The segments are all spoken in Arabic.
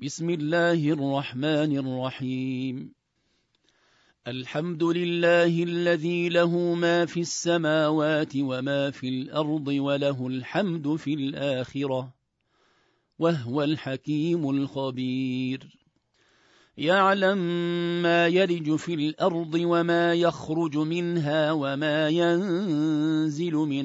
بسم الله الرحمن الرحيم. الحمد لله الذي له ما في السماوات وما في الأرض وله الحمد في الآخرة وهو الحكيم الخبير. يعلم ما يلج في الأرض وما يخرج منها وما ينزل من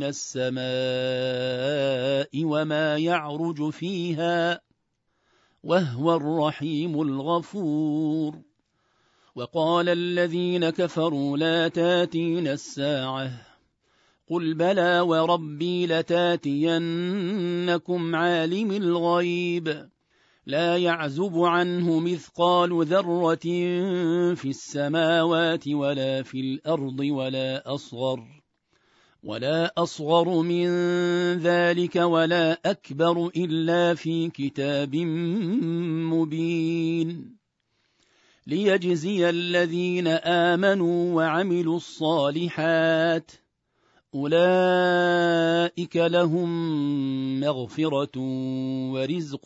السماء وما يعرج فيها وهو الرحيم الغفور. وقال الذين كفروا لا تاتين الساعة قل بلى وربي لتاتينكم عالم الغيب لا يعزب عنه مثقال ذرة في السماوات ولا في الأرض ولا أصغر من ذلك ولا أكبر إلا في كتاب مبين ليجزي الذين آمنوا وعملوا الصالحات أولئك لهم مغفرة ورزق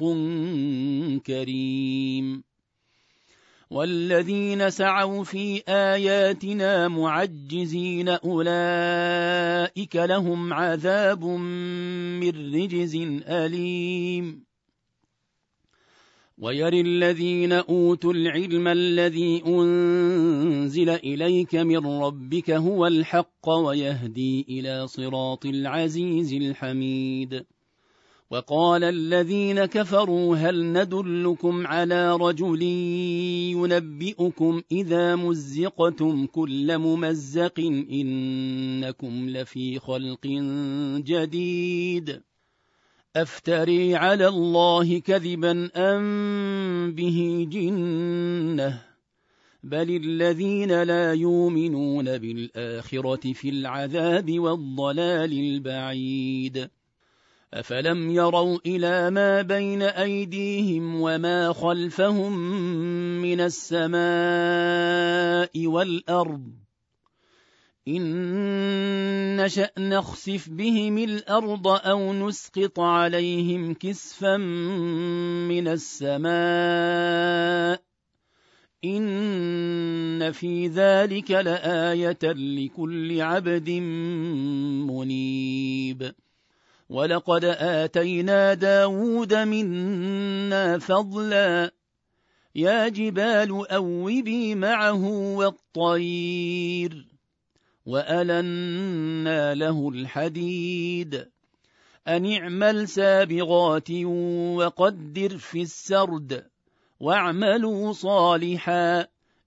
كريم. والذين سعوا في آياتنا معجزين أولئك لهم عذاب من رجز أليم. ويرى الذين أوتوا العلم الذي أنزل إليك من ربك هو الحق ويهدي إلى صراط العزيز الحميد. وقال الذين كفروا هل ندلكم على رجل ينبئكم إذا مزقتم كل ممزق إنكم لفي خلق جديد أفتري على الله كذبا أم به جنة بل الذين لا يؤمنون بالآخرة في العذاب والضلال البعيد. أفلم يروا إلى ما بين أيديهم وما خلفهم من السماء والأرض إن نشأ نخسف بهم الأرض أو نسقط عليهم كسفا من السماء إن في ذلك لآية لكل عبد منيب. ولقد آتينا داود منا فضلا يا جبال أوبي معه والطير وألنا له الحديد أن اعمل سابغات وقدر في السرد واعملوا صالحا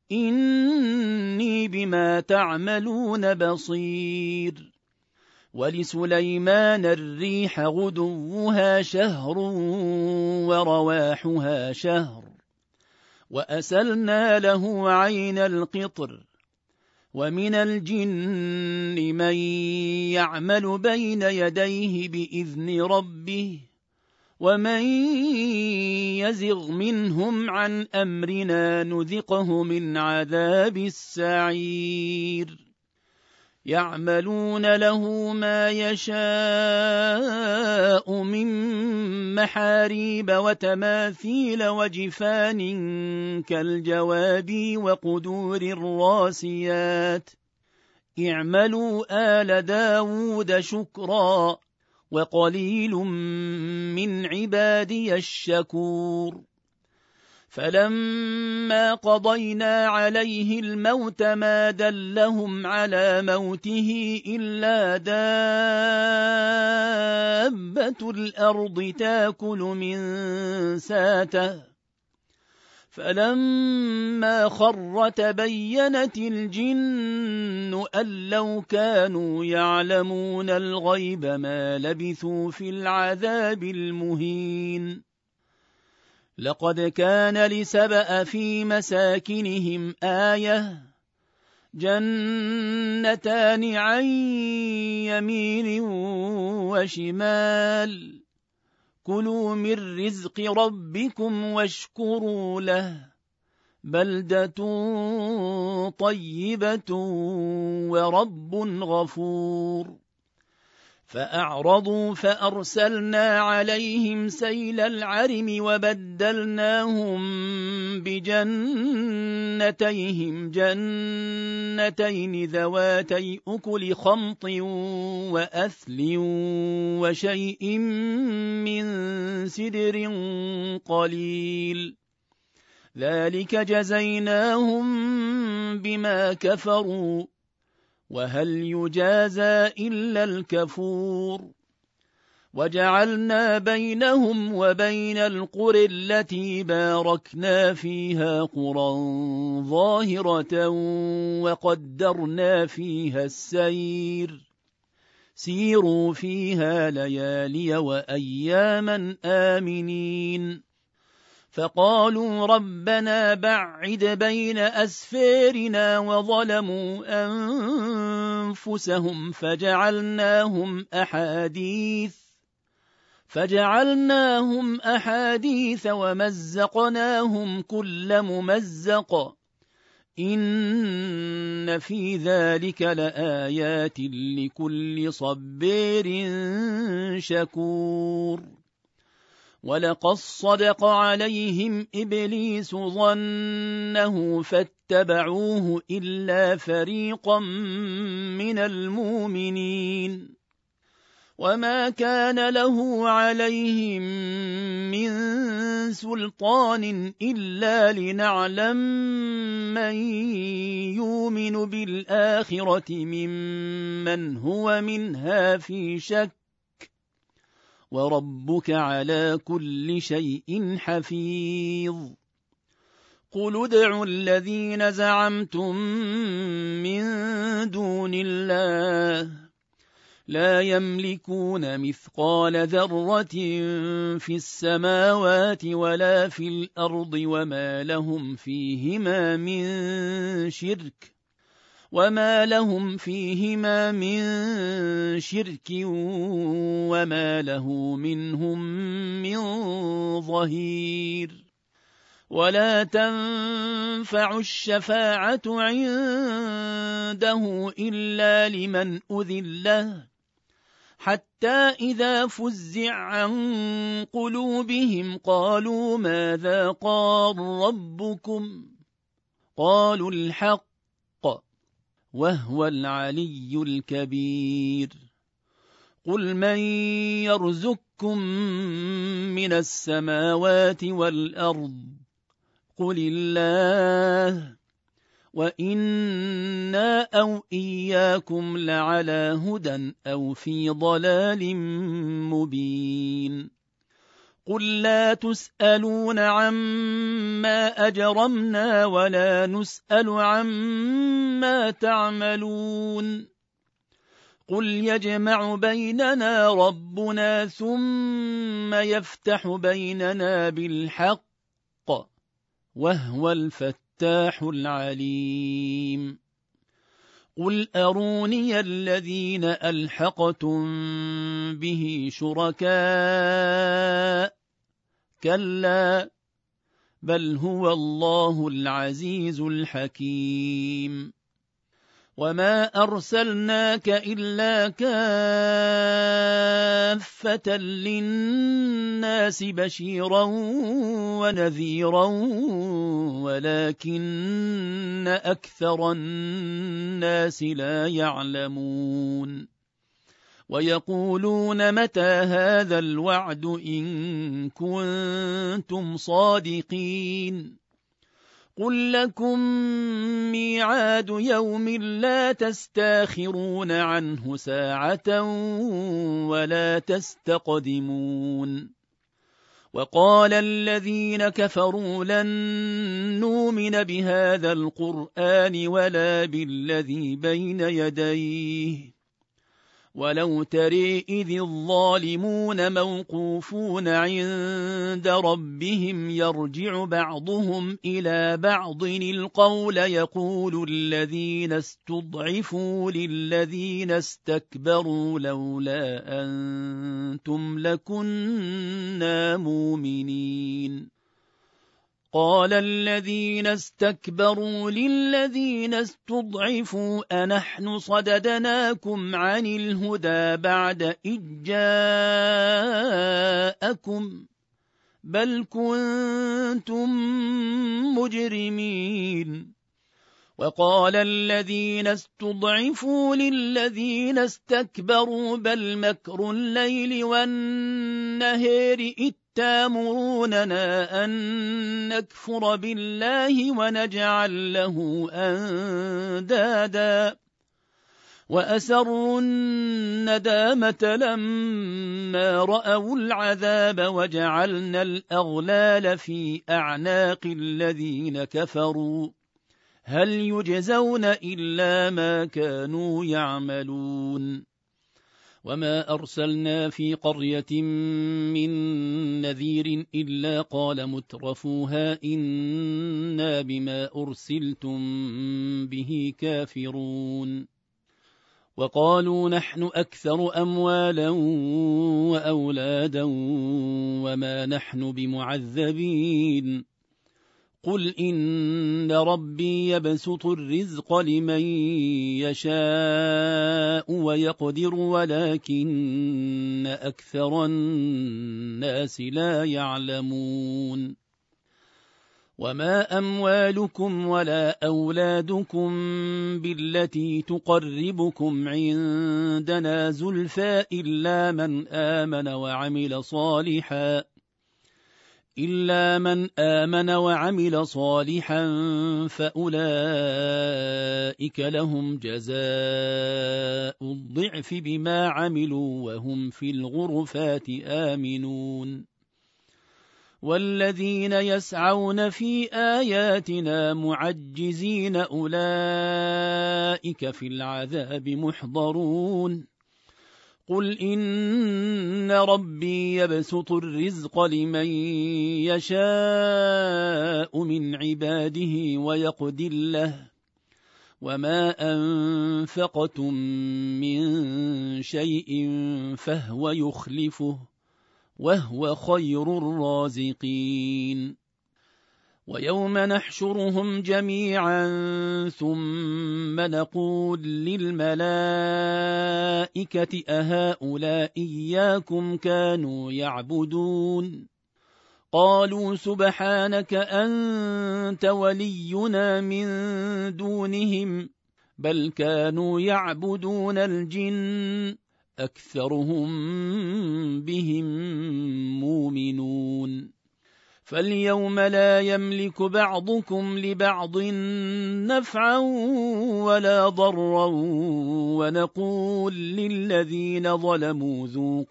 إني بما تعملون بصير. ولسليمان الريح غدوها شهر ورواحها شهر وأسلنا له عين القطر. ومن الجن من يعمل بين يديه بإذن ربه ومن يزغ منهم عن أمرنا نذقه من عذاب السعير. يعملون له ما يشاء من محاريب وتماثيل وجفان كالجواب وقدور الراسيات اعملوا آل داود شكرا وقليل من عبادي الشكور. فلما قضينا عليه الموت ما دلهم على موته إلا دابة الأرض تاكل من ساته فلما خر تبينت الجن أن لو كانوا يعلمون الغيب ما لبثوا في العذاب المهين. لقد كان لسبأ في مساكنهم آية جنتان عن يمين وشمال كلوا من رزق ربكم واشكروا له بلدة طيبة ورب غفور. فأعرضوا فأرسلنا عليهم سيل العرم وبدلناهم بجنتيهم جنتين ذواتي أكل خمط وأثل وشيء من سدر قليل ذلك جزيناهم بما كفروا وهل يجازى إلا الكفور وجعلنا بينهم وبين القرى التي باركنا فيها قرى ظاهرة وقدرنا فيها السير سيروا فيها ليالي وأياما آمنين فقالوا ربنا بعد بين أسفارنا وظلموا أنفسهم فجعلناهم أحاديث ومزقناهم كل ممزق إن في ذلك لآيات لكل صبير شكور ولقد صدق عليهم إبليس ظنه فاتبعوه إلا فريقا من المؤمنين وما كان له عليهم من سلطان إلا لنعلم من يؤمن بالآخرة ممن هو منها في شك وربك على كل شيء حفيظ قل ادعوا الذين زعمتم من دون الله لا يملكون مثقال ذرة في السماوات ولا في الأرض وما لهم فيهما من شرك وما له منهم من ظهير ولا تنفع الشفاعة عنده إلا لمن أذن له حتى إذا فزع عن قلوبهم قالوا ماذا قال ربكم قالوا الحق وهو العلي الكبير قل من يرزقكم من السماوات والأرض قل الله وإنا أو إياكم لعلى هدى أو في ضلال مبين قل لا تسألون عما أجرمنا ولا نسأل عما تعملون قل يجمع بيننا ربنا ثم يفتح بيننا بالحق وهو الفتاح العليم قل أروني الذين ألحقتم به شركاء كلا بل هو الله العزيز الحكيم وما أرسلناك إلا كافة للناس بشيرا ونذيرا ولكن أكثر الناس لا يعلمون ويقولون متى هذا الوعد إن كنتم صادقين قل لكم ميعاد يوم لا تستاخرون عنه ساعة ولا تستقدمون وقال الذين كفروا لن نؤمن بهذا القرآن ولا بالذي بين يديه ولو ترى إذ الظالمون موقوفون عند ربهم يرجع بعضهم إلى بعض القول يقول الذين استضعفوا للذين استكبروا لولا أنتم لكنا مؤمنين قال الذين استكبروا للذين استضعفوا أنحن صددناكم عن الهدى بعد إذ جاءكم بل كنتم مجرمين. وقال الذين استضعفوا للذين استكبروا بل مكر الليل والنهار إذ تأمروننا أن نكفر بالله ونجعل له أندادا وأسروا الندامة لما رأوا العذاب وجعلنا الأغلال في أعناق الذين كفروا هل يجزون إلا ما كانوا يعملون. وما أرسلنا في قرية من نذير إلا قال مترفوها إنا بما أرسلتم به كافرون. وقالوا نحن أكثر أموالا وأولادا وما نحن بمعذبين. قل إن ربي يبسط الرزق لمن يشاء ويقدر ولكن أكثر الناس لا يعلمون. وما أموالكم ولا أولادكم بالتي تقربكم عندنا زلفى إلا من آمن وعمل صالحا فأولئك لهم جزاء الضعف بما عملوا وهم في الغرفات آمنون. والذين يسعون في آياتنا معجزين أولئك في العذاب محضرون. قل إن ربي يبسط الرزق لمن يشاء من عباده ويقدر له وما أنفقتم من شيء فهو يخلفه وهو خير الرازقين. ويوم نحشرهم جميعا ثم نقول للملائكة أهؤلاء إياكم كانوا يعبدون قالوا سبحانك أنت ولينا من دونهم بل كانوا يعبدون الجن أكثرهم بهم مؤمنون. فاليوم لا يملك بعضكم لبعض نفعا ولا ضرا ونقول للذين ظلموا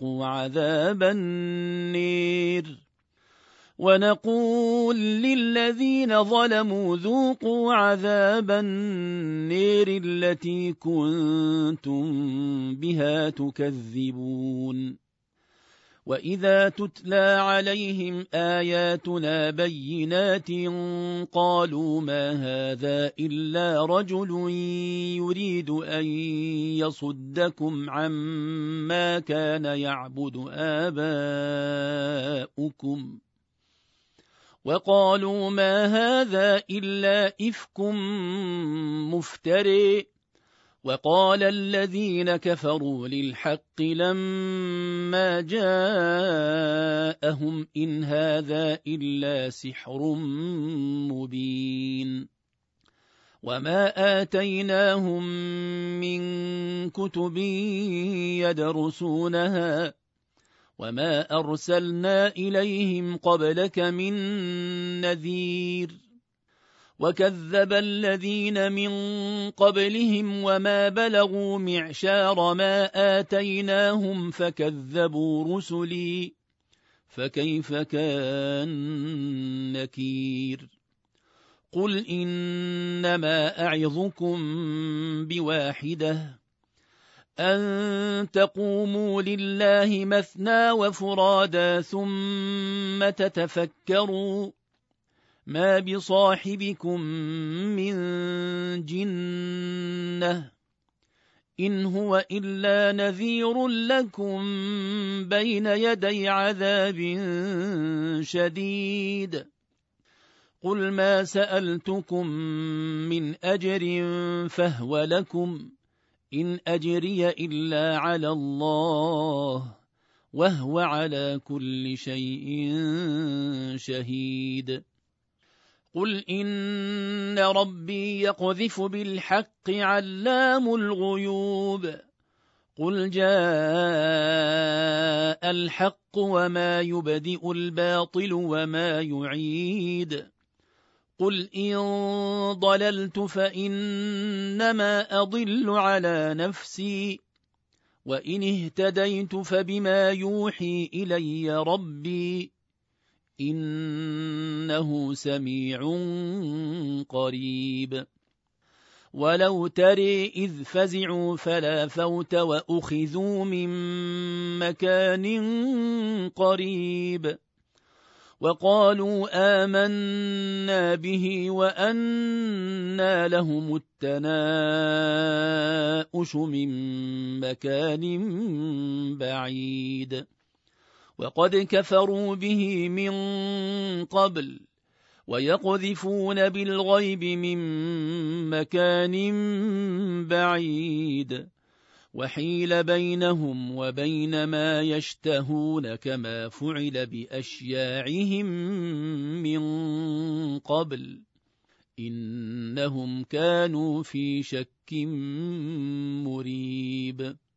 ذوقوا عذاب النير التي كنتم بها تكذبون. وإذا تتلى عليهم آياتنا بينات قالوا ما هذا إلا رجل يريد أن يصدكم عما كان يعبد آباؤكم وقالوا ما هذا إلا إفك مفتري. وقال الذين كفروا للحق لما جاءهم إن هذا إلا سحر مبين. وما آتيناهم من كتب يدرسونها وما أرسلنا إليهم قبلك من نذير. وكذب الذين من قبلهم وما بلغوا معشار ما آتيناهم فكذبوا رسلي فكيف كان نكير. قل إنما أعظكم بواحدة أن تقوموا لله مثنى وفرادا ثم تتفكروا ما بصاحبكم من جنة إن هو إلا نذير لكم بين يدي عذاب شديد. قل ما سألتكم من أجر فهو لكم إن أجري إلا على الله وهو على كل شيء شهيد قل إن ربي يقذف بالحق علام الغيوب قل جاء الحق وما يبدئ الباطل وما يعيد قل إن ضللت فإنما أضل على نفسي وإن اهتديت فبما يوحي إلي ربي إنه سميع قريب ولو تري إذ فزعوا فلا فوت وأخذوا من مكان قريب وقالوا آمنا به وأنى لهم التناؤش من مكان بعيد وقد كفروا به من قبل ويقذفون بالغيب من مكان بعيد وحيل بينهم وبين ما يشتهون كما فعل بأشياعهم من قبل إنهم كانوا في شك مريب